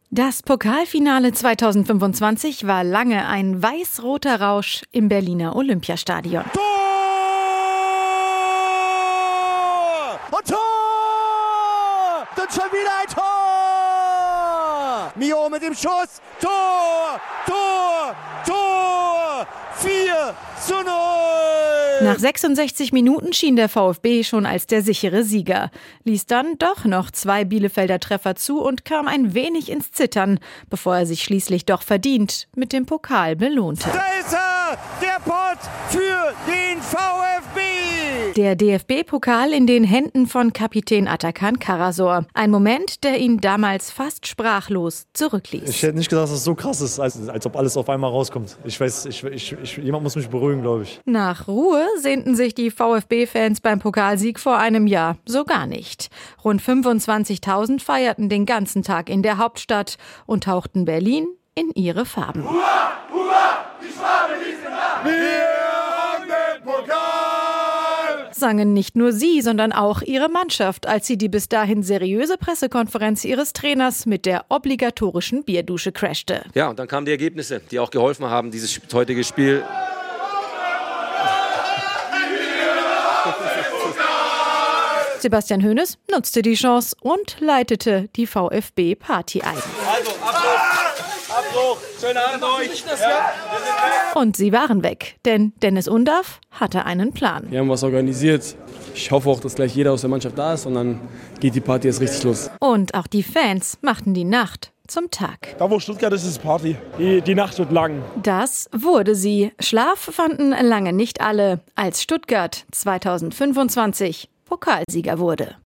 Das Pokalfinale 2025 war lange ein weiß-roter Rausch im Berliner Olympiastadion. Tor! Und Tor! Und schon wieder ein Tor! Mio mit dem Schuss. Tor! Tor! Tor! 4:0! Nach 66 Minuten schien der VfB schon als der sichere Sieger, ließ dann doch noch 2 Bielefelder Treffer zu und kam ein wenig ins Zittern, bevor er sich schließlich doch verdient mit dem Pokal belohnte. Da ist er, der Pott für den VfB! Der DFB-Pokal in den Händen von Kapitän Atakan Karasor. Ein Moment, der ihn damals fast sprachlos zurückließ. Ich hätte nicht gedacht, dass es so krass ist, als ob alles auf einmal rauskommt. Jemand muss mich beruhigen, glaube ich. Nach Ruhe sehnten sich die VfB-Fans beim Pokalsieg vor einem Jahr so gar nicht. Rund 25.000 feierten den ganzen Tag in der Hauptstadt und tauchten Berlin in ihre Farben. Hurra, hurra, die Schwaben, die sind da! Wir haben den Pokal! Sangen nicht nur sie, sondern auch ihre Mannschaft, als sie die bis dahin seriöse Pressekonferenz ihres Trainers mit der obligatorischen Bierdusche crashte. Ja, und dann kamen die Ergebnisse, die auch geholfen haben, dieses heutige Spiel. Sebastian Hoeneß nutzte die Chance und leitete die VfB-Party ein. Also, Abbruch, schönen Abend euch. Und sie waren weg, denn Dennis Undaff hatte einen Plan. Wir haben was organisiert. Ich hoffe auch, dass gleich jeder aus der Mannschaft da ist und dann geht die Party erst richtig los. Und auch die Fans machten die Nacht zum Tag. Da wo Stuttgart ist, ist Party. Die Nacht wird lang. Das wurde sie. Schlaf fanden lange nicht alle, als Stuttgart 2025 Pokalsieger wurde.